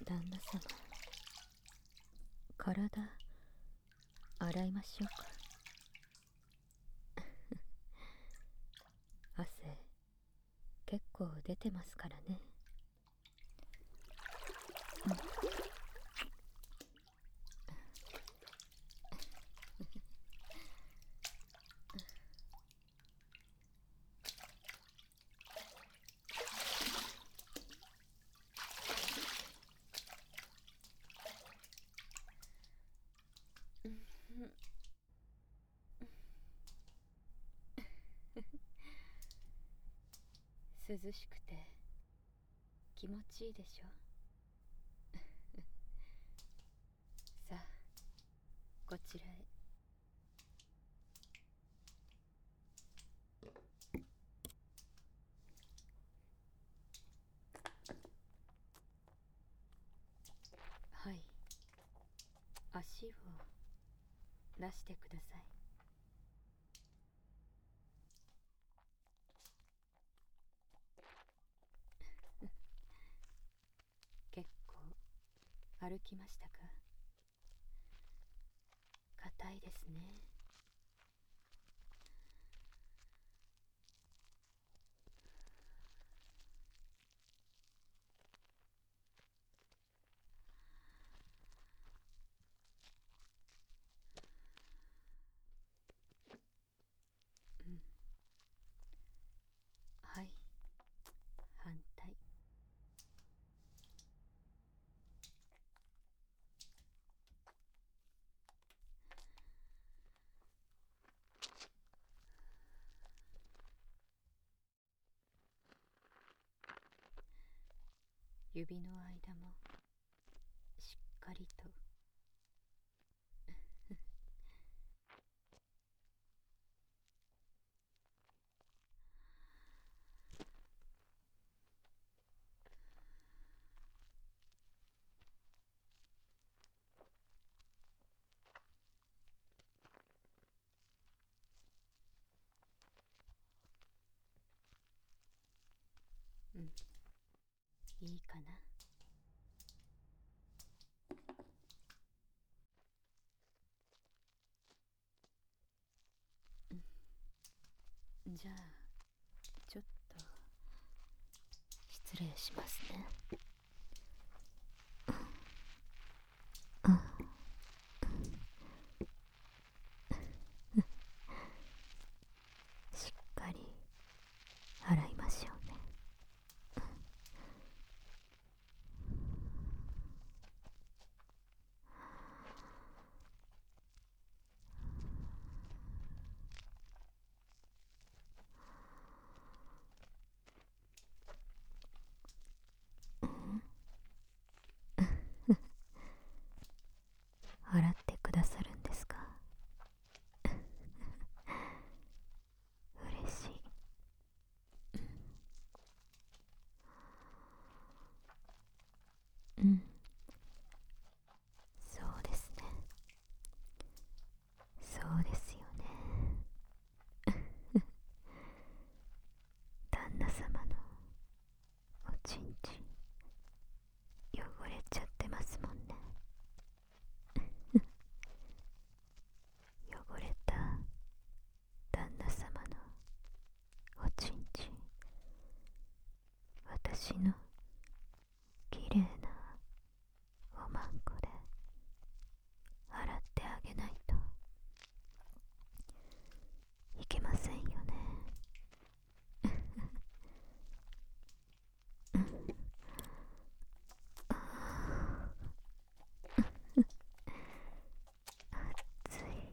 旦那様、体洗いましょうか。汗結構出てますからね。涼しくて気持ちいいでしょ。さあ、こちらへ。はい、足を出してください。結構歩きましたか？硬いですね。うん。はい、反対。指の間もしっかりと。うん、いいかな。じゃあちょっと失礼しますね。しっかり洗いましょうね。洗ってくださるんですか？嬉しい。うん、そうですね。そうですよね。旦那様のおちんちん汚れちゃってますもんね。汚れた旦那様のおちんちん、私のきれいなおまんこで洗ってあげないといけませんよね。つい。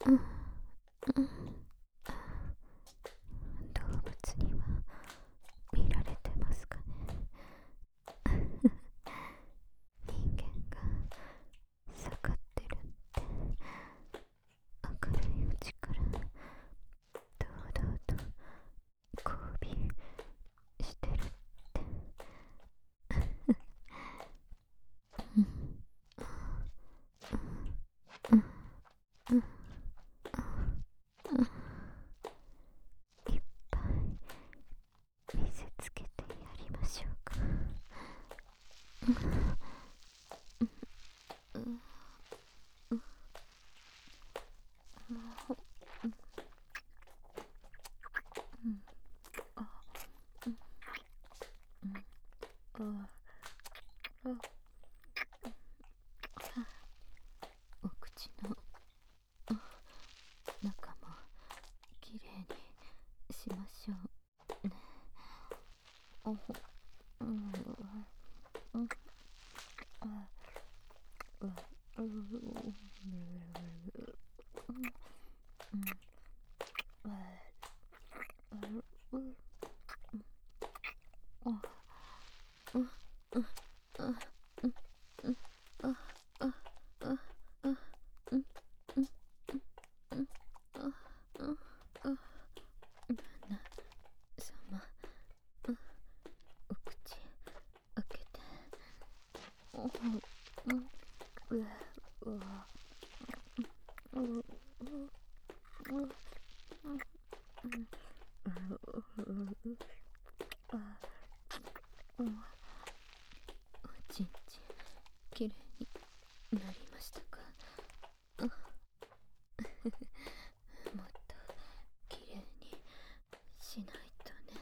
うん、動物には見られてますかね。人間が盛ってるって明るいうちから堂々と交尾してるって。うんうんうんうん、いっぱい見せつけてやりましょうか。うんうんああお口の中もきれいにしましょうね。おほうんうんあうう様、お口開けて。おほうわうわううおちんちんきれいになりましたか。もっときれいにしないとね。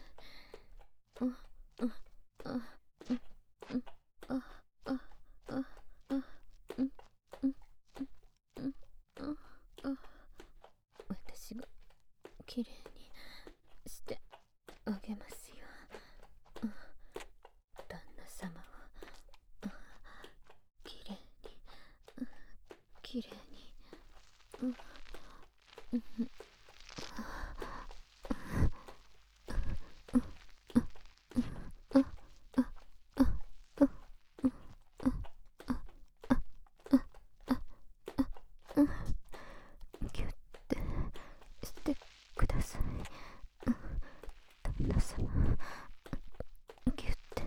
私がきれいにしてあげますよ。旦那様はきれいにきれいに。ギュッてしてください。旦那様、ギュッて。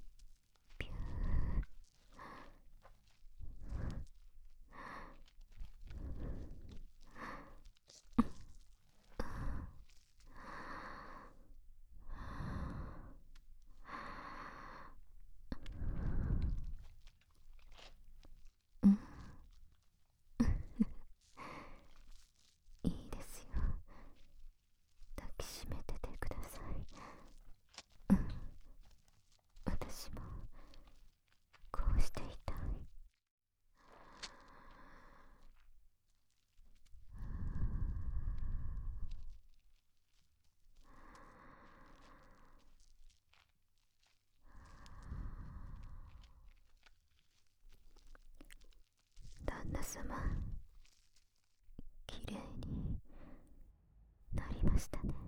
ピュー。うん、いいですよ。抱きしめててください。うん、私もこうしていたい。旦那様、きれいになりましたね。